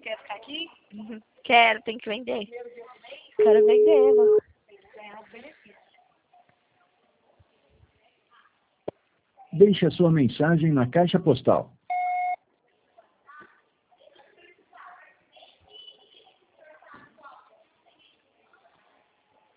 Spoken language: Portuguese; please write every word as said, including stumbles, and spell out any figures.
quer ficar aqui? Uhum. Quero, tem que vender. Quero vender, mano. Ganhar os benefícios. Deixe a sua mensagem na caixa postal